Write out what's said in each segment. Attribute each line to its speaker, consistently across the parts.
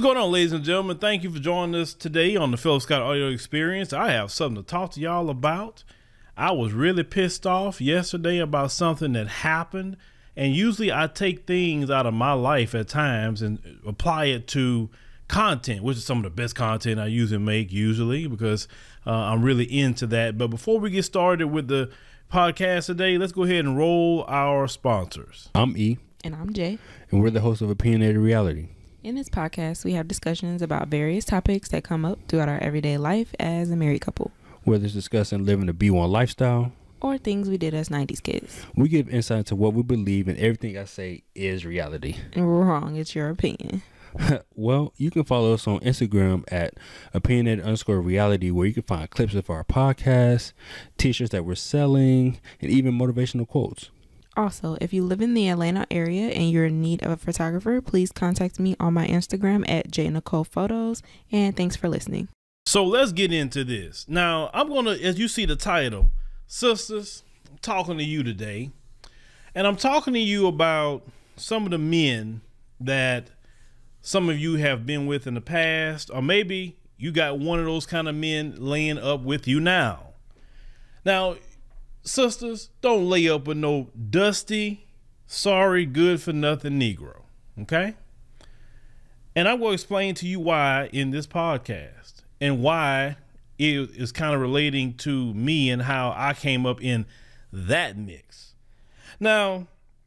Speaker 1: going on, ladies and gentlemen? Thank you for joining us today on the Philip Scott Audio Experience. I have something to talk to y'all about. I was really pissed off yesterday about something that happened, and usually I take things out of my life at times and apply it to content, which is some of the best content I usually make because I'm really into that. But before we get started with the podcast today, let's go ahead and roll our sponsors.
Speaker 2: I'm E.
Speaker 3: And I'm Jay.
Speaker 2: And we're the hosts of Opinionated Reality.
Speaker 3: In this podcast, we have discussions about various topics that come up throughout our everyday life as a married couple.
Speaker 2: Whether it's discussing living the B1 lifestyle
Speaker 3: or things we did as 90s kids.
Speaker 2: We give insight into what we believe, and everything I say is reality.
Speaker 3: And we're wrong. It's your opinion.
Speaker 2: Well, you can follow us on Instagram at opinionated_reality, where you can find clips of our podcast, t-shirts that we're selling, and even motivational quotes.
Speaker 3: Also, if you live in the Atlanta area and you're in need of a photographer, please contact me on my Instagram at jnicole_photos. And thanks for listening.
Speaker 1: So let's get into this. Now, I'm going to, as you see the title, Sisters, I'm talking to you today. And I'm talking to you about some of the men that some of you have been with in the past, or maybe you got one of those kind of men laying up with you now. Now, sisters, don't lay up with no dusty, sorry, good for nothing Negro. Okay? And I will explain to you why in this podcast and why it is kind of relating to me and how I came up in that mix. Now,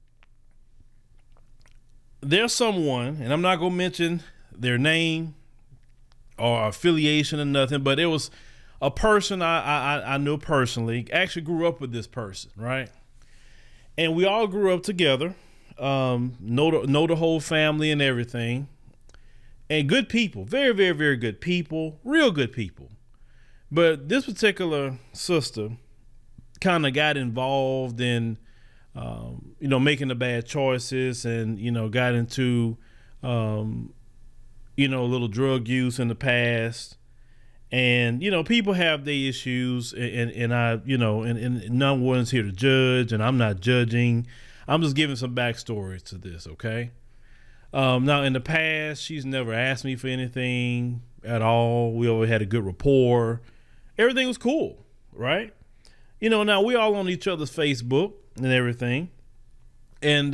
Speaker 1: there's someone, and I'm not going to mention their name or affiliation or nothing, but it was a person I knew personally, actually grew up with this person, right? And we all grew up together, know the whole family and everything. And good people, very, very, very good people, real good people. But this particular sister kind of got involved in, making the bad choices and, got into, a little drug use in the past. And, people have their issues and no one's here to judge, and I'm not judging. I'm just giving some backstory to this. Okay. Now in the past, she's never asked me for anything at all. We always had a good rapport. Everything was cool. Right. Now we all on each other's Facebook and everything. And,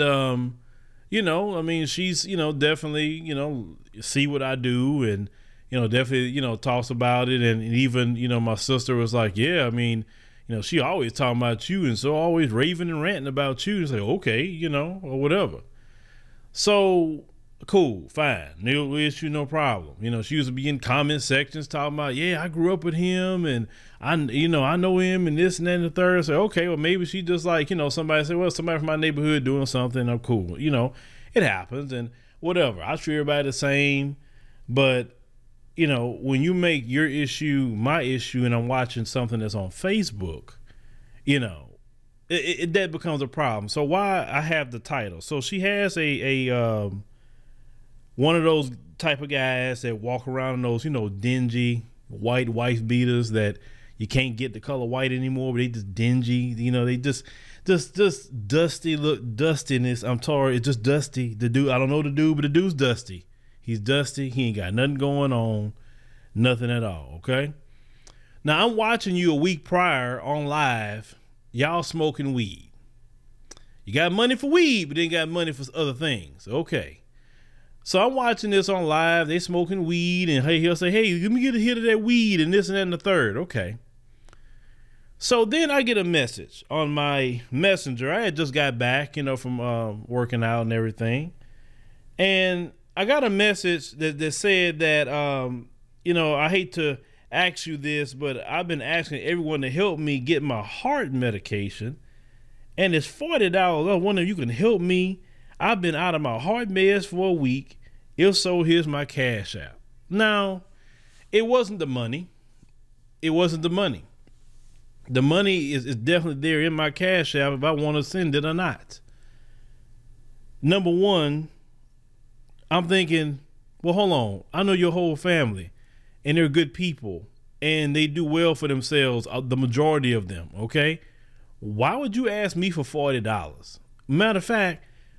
Speaker 1: she's, definitely, see what I do and, definitely, talks about it. And even, my sister was like, yeah, she always talking about you. And so always raving and ranting about you. It's like, okay, or whatever. So cool, fine. No issue, no problem. She used to be in comment sections talking about, yeah, I grew up with him and I know him and this and that and the third. So, okay, well, maybe she just like, somebody said, well, somebody from my neighborhood doing something. I'm cool. It happens and whatever. I treat everybody the same. But, when you make your issue my issue and I'm watching something that's on Facebook, that becomes a problem. So why I have the title. So she has a one of those type of guys that walk around in those, dingy white wife beaters that you can't get the color white anymore, but they just dingy, they just dusty, look dustiness. I'm sorry, it's just dusty. The dude, I don't know the dude, but the dude's dusty. He's dusty. He ain't got nothing going on, nothing at all. Okay. Now I'm watching you a week prior on live. Y'all smoking weed. You got money for weed, but then got money for other things. Okay. So I'm watching this on live. They smoking weed and hey, he'll say, hey, let me get a hit of that weed and this and that and the third. Okay. So then I get a message on my messenger. I had just got back, from working out and everything. And I got a message that said that, I hate to ask you this, but I've been asking everyone to help me get my heart medication. And it's $40. I wonder if you can help me. I've been out of my heart meds for a week. If so, here's my cash app. Now, it wasn't the money. It wasn't the money. The money is definitely there in my cash app if I want to send it or not. Number one, I'm thinking, well, hold on. I know your whole family and they're good people and they do well for themselves, the majority of them, okay? Why would you ask me for $40? Matter of fact,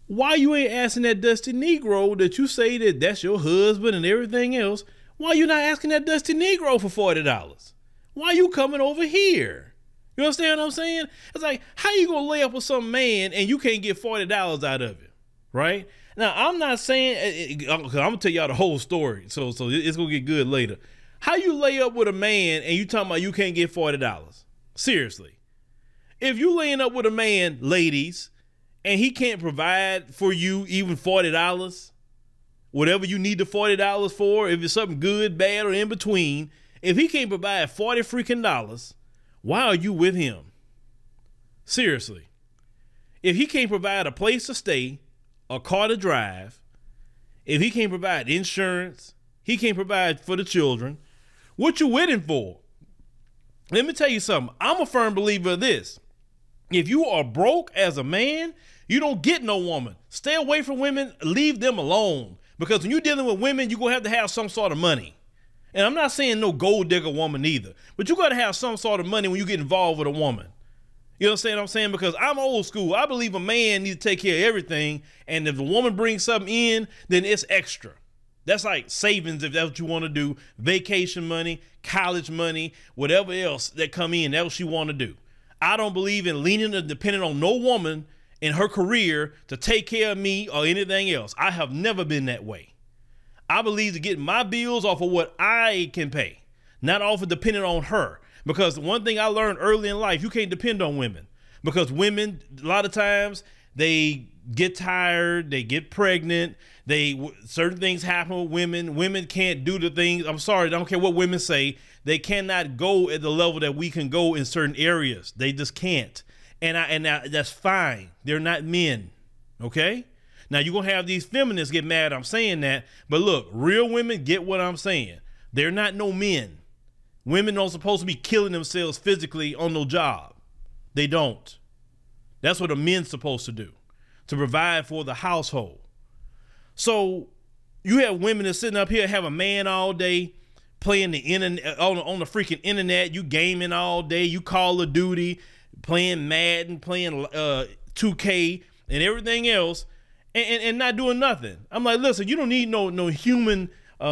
Speaker 1: Why you ain't asking that dusty Negro that you say that that's your husband and everything else? Why you not asking that dusty Negro for $40? Why you coming over here? You understand what I'm saying? It's like, how you gonna lay up with some man and you can't get $40 out of it, right? Now, I'm not saying, because I'm gonna tell y'all the whole story, so it's gonna get good later. How you lay up with a man and you talking about you can't get $40? Seriously. If you laying up with a man, ladies, and he can't provide for you even $40, whatever you need the $40 for, if it's something good, bad, or in between, if he can't provide $40 freaking dollars, why are you with him? Seriously. If he can't provide a place to stay, a car to drive, if he can't provide insurance, he can't provide for the children, what you with him for? Let me tell you something. I'm a firm believer of this. If you are broke as a man, you don't get no woman. Stay away from women. Leave them alone. Because when you're dealing with women, you're going to have some sort of money. And I'm not saying no gold digger woman either. But you got to have some sort of money when you get involved with a woman. You understand what I'm saying? Because I'm old school. I believe a man needs to take care of everything. And if the woman brings something in, then it's extra. That's like savings if that's what you want to do. Vacation money, college money, whatever else that come in, that's what you want to do. I don't believe in leaning or depending on no woman in her career to take care of me or anything else. I have never been that way. I believe to get my bills off of what I can pay, not off of depending on her. Because one thing I learned early in life, you can't depend on women. Because women, a lot of times, they get tired, they get pregnant, certain things happen with women. Women can't do the things. I'm sorry, I don't care what women say. They cannot go at the level that we can go in certain areas. They just can't. And that's fine. They're not men. Okay? Now you're gonna have these feminists get mad I'm saying that, but look, real women get what I'm saying. They're not no men. Women aren't supposed to be killing themselves physically on no job. They don't. That's what a men's supposed to do, to provide for the household. So you have women that sitting up here, have a man all day, playing the internet on the freaking internet. You gaming all day. You Call of Duty, playing Madden, playing 2K, and everything else, and not doing nothing. I'm like, listen, you don't need no human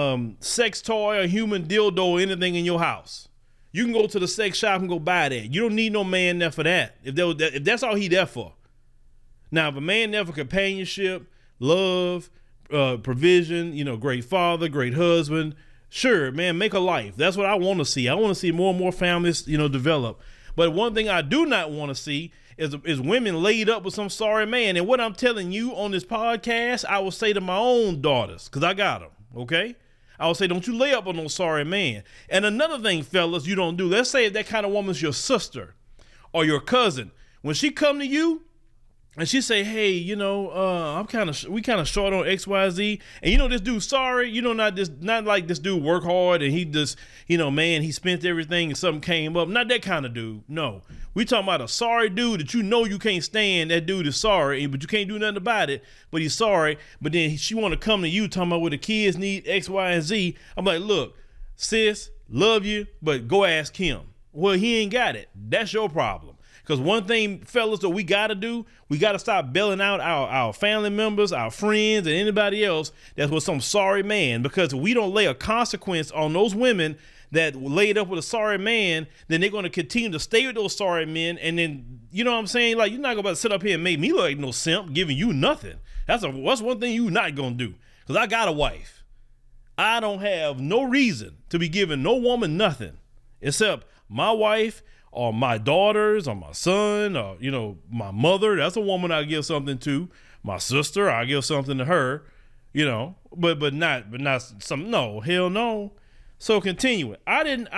Speaker 1: sex toy or human dildo or anything in your house. You can go to the sex shop and go buy that. You don't need no man there for that. If that's all he there for. Now, if a man there for companionship, love, provision, great father, great husband, sure, man, make a life. That's what I want to see. I want to see more and more families, develop. But one thing I do not want to see is women laid up with some sorry man. And what I'm telling you on this podcast, I will say to my own daughters, because I got them, okay? I will say, don't you lay up on no sorry man. And another thing, fellas, you don't do. Let's say if that kind of woman's your sister or your cousin. When she come to you and she say, hey, we kind of short on XYZ. And this dude sorry, not like this dude work hard and he just, man, he spent everything and something came up. Not that kind of dude. No. We talking about a sorry dude that you can't stand. That dude is sorry, but you can't do nothing about it. But he's sorry. But then she want to come to you talking about what the kids need X, Y, and Z. I'm like, look, sis, love you, but go ask him. Well, he ain't got it. That's your problem. Because one thing, fellas, that we got to do, we got to stop bailing out our family members, our friends, and anybody else that's with some sorry man. Because if we don't lay a consequence on those women that laid up with a sorry man, then they're going to continue to stay with those sorry men. And then, you know what I'm saying? Like, you're not going to sit up here and make me look like no simp giving you nothing. That's one thing you're not going to do. Because I got a wife. I don't have no reason to be giving no woman nothing except my wife or my daughters or my son or, my mother. That's a woman I give something to. My sister, I give something to her, but not some, no, hell no. So continuing, I didn't,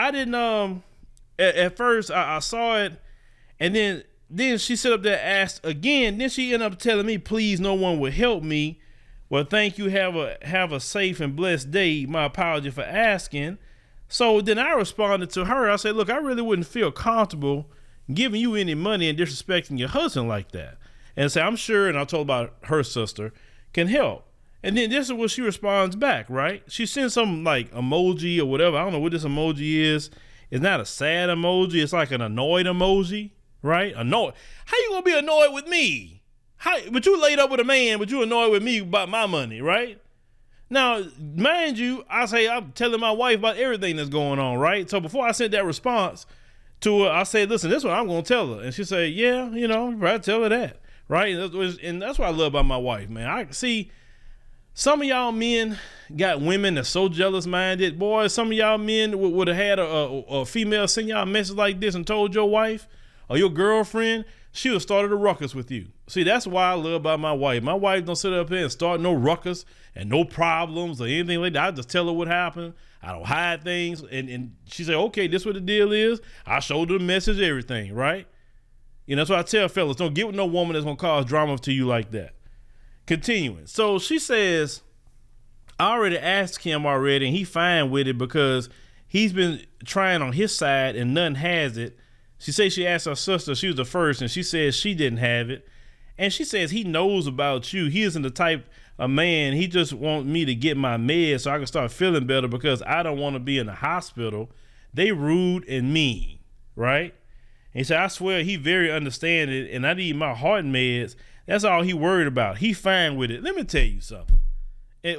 Speaker 1: at first I saw it and then she sit up there and asked again. Then she ended up telling me, please, no one would help me. Well, thank you. Have a safe and blessed day. My apology for asking. So then I responded to her. I said, look, I really wouldn't feel comfortable giving you any money and disrespecting your husband like that. And I said, I'm sure, and I told about her sister, can help. And then this is what she responds back, right? She sends some like emoji or whatever. I don't know what this emoji is. It's not a sad emoji. It's like an annoyed emoji, right? Annoyed. How you gonna be annoyed with me? But you laid up with a man, but you annoyed with me about my money, right? Now, mind you, I'm telling my wife about everything that's going on, right? So before I sent that response to her, I said, listen, this is what I'm going to tell her. And she said, yeah, you know, right, tell her that, right? And that's what I love about my wife, man. I see some of y'all men got women that's so jealous-minded. Boy, some of y'all men would have had a female send y'all a message like this and told your wife or your girlfriend, she would have started a ruckus with you. See, that's why I love about my wife. My wife don't sit up here and start no ruckus and no problems or anything like that. I just tell her what happened. I don't hide things. And she said, okay, this what the deal is. I showed her the message, everything, right? You know, that's why I tell fellas, don't get with no woman that's going to cause drama to you like that. Continuing. So she says, I already asked him already, and he fine with it because he's been trying on his side and none has it. She says she asked her sister, she was the first, and she says she didn't have it. And she says he knows about you. He isn't the type of man. He just wants me to get my meds so I can start feeling better because I don't want to be in the hospital. They rude and mean, right? And he said, I swear he very understanding and I need my heart meds. That's all he worried about. He fine with it. Let me tell you something. And,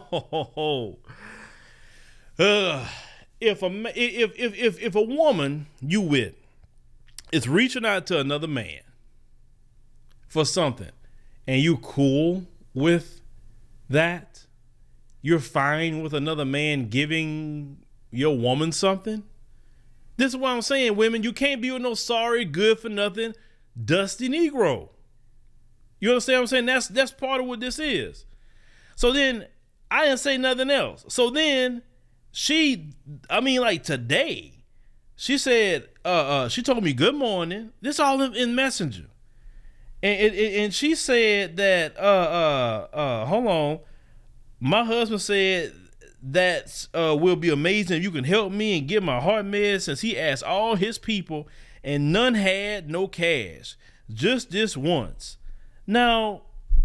Speaker 1: if a woman you with is reaching out to another man for something and you cool with that, you're fine with another man giving your woman something. This is what I'm saying, women. You can't be with no sorry, good for nothing, dusty Negro. You understand what I'm saying? That's part of what this is. So then I didn't say nothing else. So then today, she said, she told me good morning. This all in Messenger. And she said that, hold on. My husband said that will be amazing if you can help me and get my heart meds since he asked all his people and none had no cash. Just this once. Now,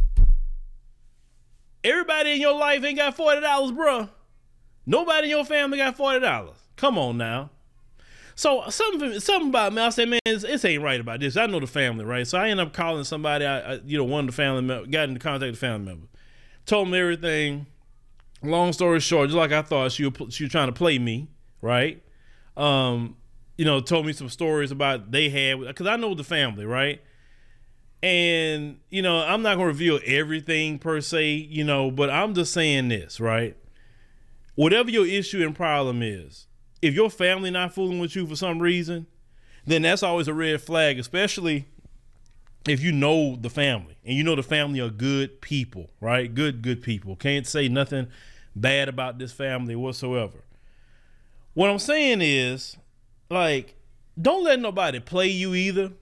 Speaker 1: everybody in your life ain't got $40, bruh. Nobody in your family got $40. Come on now. So something about me, I said, man, this ain't right about this. I know the family, right? So I ended up calling somebody, one of the family members, got into contact with the family member. Told them everything. Long story short, just like I thought, she was trying to play me, right? Told me some stories about they had, because I know the family, right? And, I'm not going to reveal everything per se, but I'm just saying this, right? Whatever your issue and problem is, if your family not fooling with you for some reason, then that's always a red flag, especially if you know the family and you know the family are good people, right? Good people. Can't say nothing bad about this family whatsoever. What I'm saying is, don't let nobody play you either.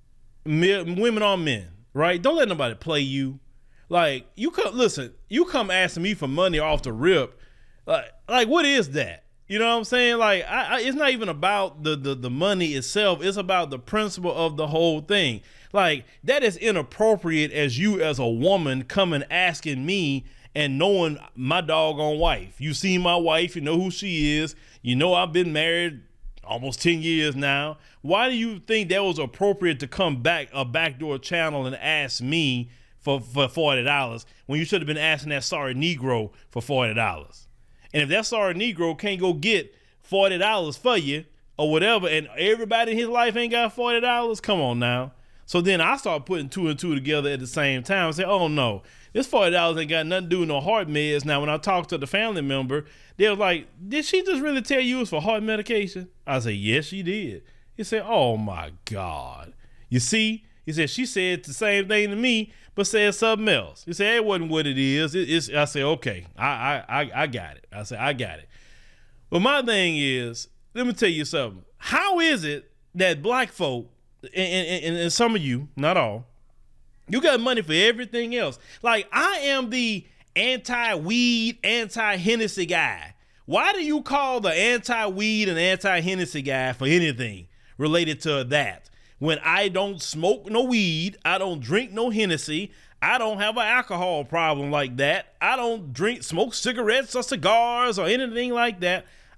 Speaker 1: Women or men, right? Don't let nobody play you. You come asking me for money off the rip. Like what is that? You know what I'm saying? It's not even about the money itself. It's about the principle of the whole thing. That is inappropriate as you as a woman coming asking me and knowing my doggone wife. You see my wife, you know who she is. You know I've been married almost 10 years now. Why do you think that was appropriate to come back a backdoor channel and ask me for $40 when you should have been asking that sorry Negro for $40? And if that sorry Negro can't go get $40 for you or whatever, and everybody in his life ain't got $40, come on now. So then I start putting two and two together at the same time and say, oh no, this $40 ain't got nothing to do with no heart meds. Now, when I talked to the family member, they were like, did she just really tell you it was for heart medication? I said, yes, she did. He said, oh my God. You see? He said, she said the same thing to me, but said something else. He said, it wasn't what it is. I said, okay, I got it. I said, I got it. But my thing is, let me tell you something. How is it that black folk, and some of you, not all, you got money for everything else? I am the anti-weed, anti-Hennessy guy. Why do you call the anti-weed and anti-Hennessy guy for anything related to that? When I don't smoke no weed, I don't drink no Hennessy, I don't have an alcohol problem like that. I don't smoke cigarettes or cigars or anything like that.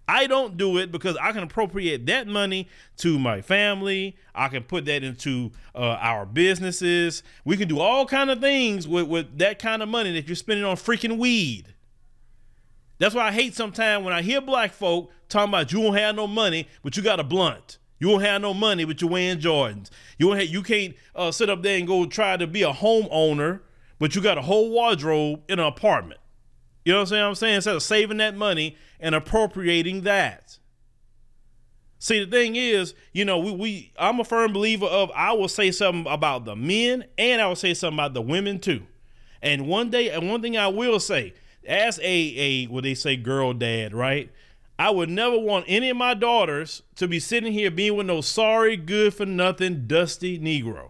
Speaker 1: I don't do it because I can appropriate that money to my family. I can put that into our businesses. We can do all kind of things with that kind of money that you're spending on freaking weed. That's why I hate sometimes when I hear black folk talking about you don't have no money, but you got a blunt. You don't have no money, but you're wearing Jordans. You can't sit up there and go try to be a homeowner, but you got a whole wardrobe in an apartment. You know what I'm saying? Instead of saving that money and appropriating that. See, the thing is, you know, I'm a firm believer of I will say something about the men and I will say something about the women too. And one thing I will say, as what they say, girl dad, right? I would never want any of my daughters to be sitting here being with no sorry, good for nothing, dusty Negro.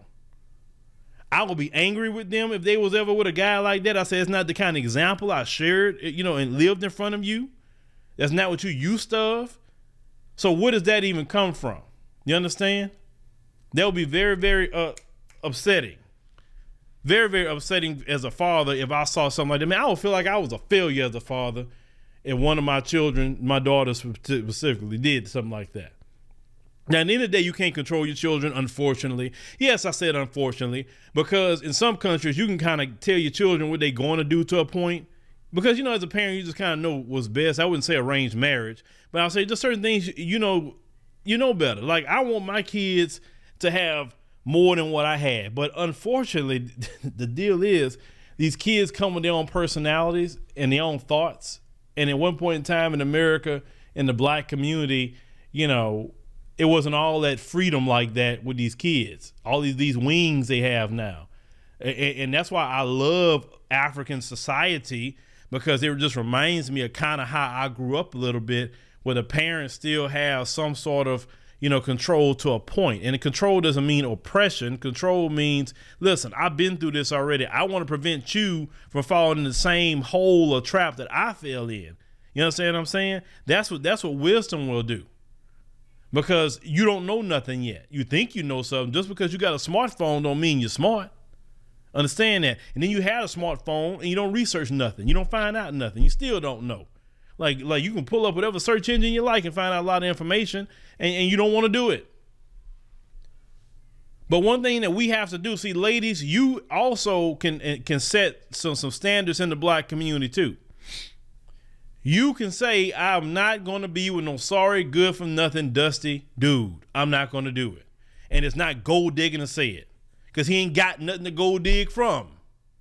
Speaker 1: I will be angry with them if they was ever with a guy like that. I say it's not the kind of example I shared, you know, and lived in front of you. That's not what you used of. So where does that even come from? You understand? That would be very, very upsetting. Very, very upsetting as a father if I saw something like that. I mean, I would feel like I was a failure as a father if one of my children, my daughters specifically, did something like that. Now, at the end of the day, you can't control your children, unfortunately. Yes, I said unfortunately, because in some countries, you can kind of tell your children what they're going to do to a point. Because, you know, as a parent, you just kind of know what's best. I wouldn't say arranged marriage, but I'll say just certain things, you know better. Like, I want my kids to have more than what I had. But unfortunately, the deal is these kids come with their own personalities and their own thoughts. And at one point in time in America, in the black community, you know, it wasn't all that freedom like that with these kids, all these wings they have now. And that's why I love African society, because it just reminds me of kind of how I grew up a little bit, where the parents still have some sort of, you know, control to a point. And the control doesn't mean oppression. Control means, listen, I've been through this already. I want to prevent you from falling in the same hole or trap that I fell in. You understand what I'm saying? That's what wisdom will do. Because you don't know nothing yet. You think you know something. Just because you got a smartphone don't mean you're smart. Understand that. And then you had a smartphone and you don't research nothing. You don't find out nothing. You still don't know. Like you can pull up whatever search engine you like and find out a lot of information, and you don't want to do it. But one thing that we have to do, see, ladies, you also can set some standards in the black community too. You can say, I'm not going to be with no sorry, good for nothing, dusty dude. I'm not going to do it. And it's not gold digging to say it, because he ain't got nothing to gold dig from.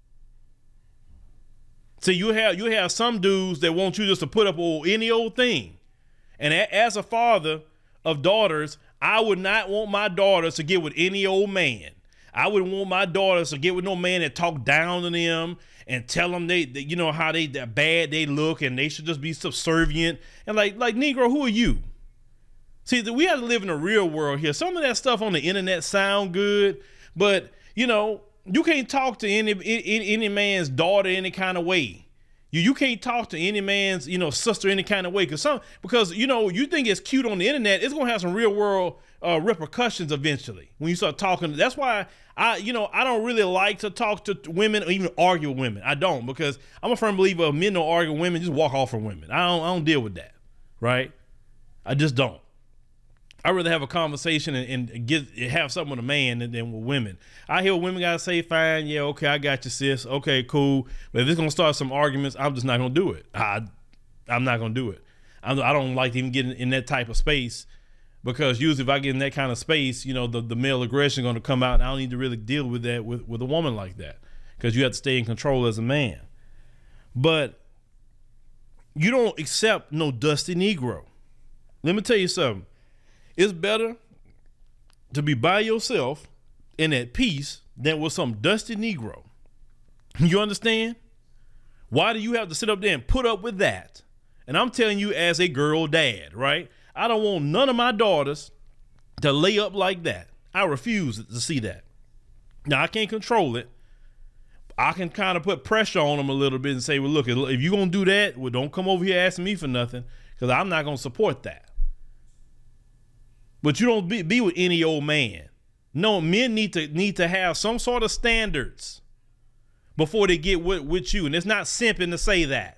Speaker 1: See, you have some dudes that want you just to put up any old thing. And as a father of daughters, I would not want my daughters to get with any old man. I wouldn't want my daughters to get with no man that talk down to them and tell them they you know, how that bad they look and they should just be subservient. And like Negro, who are you? See, we have to live in a real world here. Some of that stuff on the internet sound good, but you know, you can't talk to any man's daughter any kind of way. You can't talk to any man's, you know, sister any kind of way, because you know, you think it's cute on the internet, it's gonna have some real world repercussions eventually when you start talking. That's why I don't really like to talk to women or even argue with women. I don't, because I'm a firm believer of men don't argue with women, just walk off from women. I don't deal with that, right? I just don't. I'd rather have a conversation and have something with a man than with women. I hear what women gotta say, fine, yeah, okay, I got you, sis. Okay, cool. But if it's gonna start some arguments, I'm just not gonna do it. I'm not gonna do it. I don't like to even get in that type of space, because usually if I get in that kind of space, you know, the male aggression is gonna come out, and I don't need to really deal with that with a woman like that, because you have to stay in control as a man. But you don't accept no dusty Negro. Let me tell you something. It's better to be by yourself and at peace than with some dusty Negro. You understand? Why do you have to sit up there and put up with that? And I'm telling you as a girl dad, right? I don't want none of my daughters to lay up like that. I refuse to see that. Now, I can't control it. I can kind of put pressure on them a little bit and say, well, look, if you're going to do that, well, don't come over here asking me for nothing, because I'm not going to support that. But you don't be with any old man. No, men need to have some sort of standards before they get with you. And it's not simping to say that.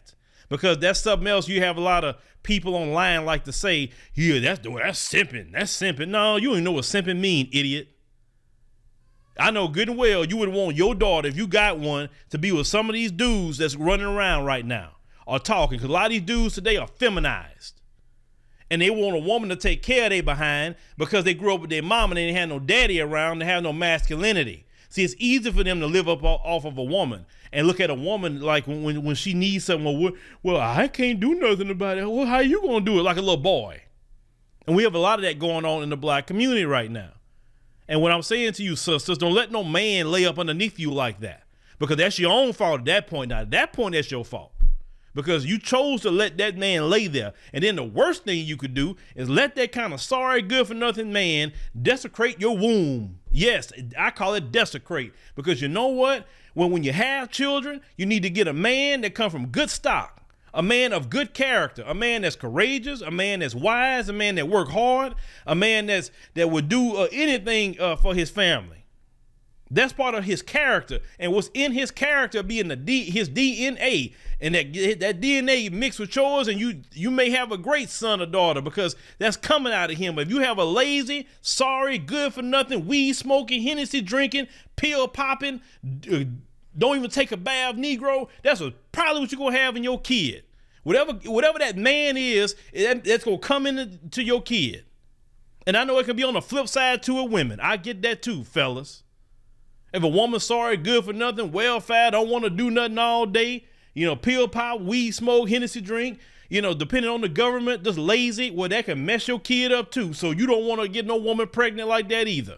Speaker 1: because that's something else. You have a lot of people online like to say, yeah, that's simping. That's simping. No, you don't even know what simping mean, idiot. I know good and well you would want your daughter, if you got one, to be with some of these dudes that's running around right now or talking. Because a lot of these dudes today are feminized. And they want a woman to take care of their behind because they grew up with their mom and they didn't have no daddy around. They have no masculinity. See, it's easy for them to live up off of a woman and look at a woman like when she needs something. Well, I can't do nothing about it. Well, how you going to do it? Like a little boy. And we have a lot of that going on in the black community right now. And what I'm saying to you, sisters, don't let no man lay up underneath you like that, because that's your own fault at that point. Now, at that point, that's your fault, because you chose to let that man lay there. And then the worst thing you could do is let that kind of sorry, good for nothing man desecrate your womb. Yes, I call it desecrate, because you know what? When you have children, you need to get a man that come from good stock. A man of good character, a man that's courageous, a man that's wise, a man that work hard, a man that would do anything for his family. That's part of his character, and what's in his character being his DNA, and that DNA mixed with yours, and you may have a great son or daughter because that's coming out of him. But if you have a lazy, sorry, good for nothing, weed smoking, Hennessy drinking, pill popping, don't even take a bath Negro, that's probably what you're gonna have in your kid. Whatever that man is, that's gonna come into your kid. And I know it can be on the flip side to it, women. I get that too, fellas. If a woman's sorry, good for nothing, welfare, don't want to do nothing all day, pill pop, weed smoke, Hennessy drink, depending on the government, just lazy, well, that can mess your kid up too. So you don't want to get no woman pregnant like that either.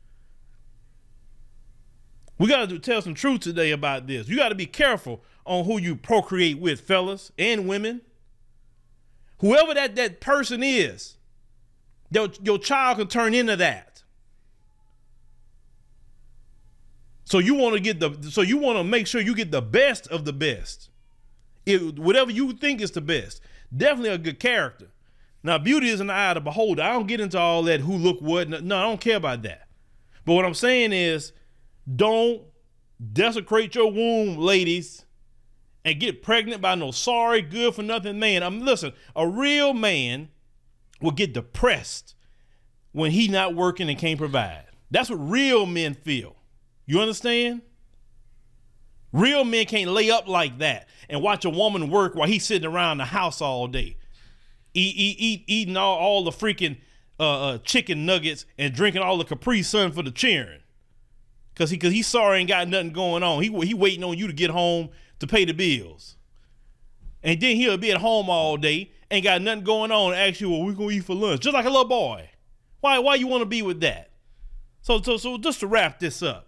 Speaker 1: We got to tell some truth today about this. You got to be careful on who you procreate with, fellas and women. Whoever that person is, your child can turn into that. So you want to make sure you get the best of the best. Whatever you think is the best. Definitely a good character. Now, beauty is in the eye of the beholder. I don't get into all that who look what. No, I don't care about that. But what I'm saying is, don't desecrate your womb, ladies, and get pregnant by no sorry, good for nothing man. Listen, a real man will get depressed when he not working and can't provide. That's what real men feel. You understand? Real men can't lay up like that and watch a woman work while he's sitting around the house all day, eating all the freaking chicken nuggets and drinking all the Capri Sun for the cheering. Cause he's sorry, ain't got nothing going on. He waiting on you to get home to pay the bills, and then he'll be at home all day, ain't got nothing going on, and ask you, well, we gonna eat for lunch, just like a little boy. Why you want to be with that? So just to wrap this up,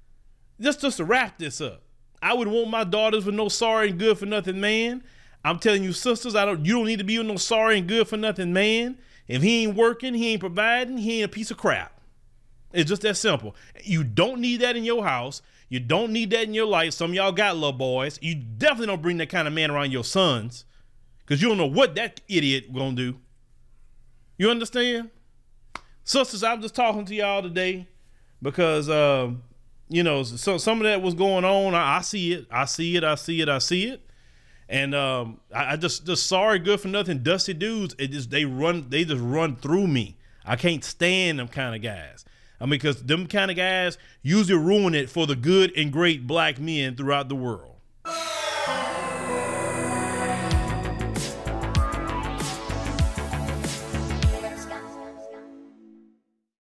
Speaker 1: I would want my daughters with no sorry and good for nothing man. I'm telling you, sisters, you don't need to be with no sorry and good for nothing man. If he ain't working, he ain't providing, he ain't a piece of crap. It's just that simple. You don't need that in your house. You don't need that in your life. Some of y'all got little boys. You definitely don't bring that kind of man around your sons, because you don't know what that idiot gonna do. You understand? Sisters, I'm just talking to y'all today because, some of that was going on. I see it. And I just sorry, good for nothing, dusty dudes. They just run through me. I can't stand them kind of guys. Because them kind of guys usually ruin it for the good and great black men throughout the world.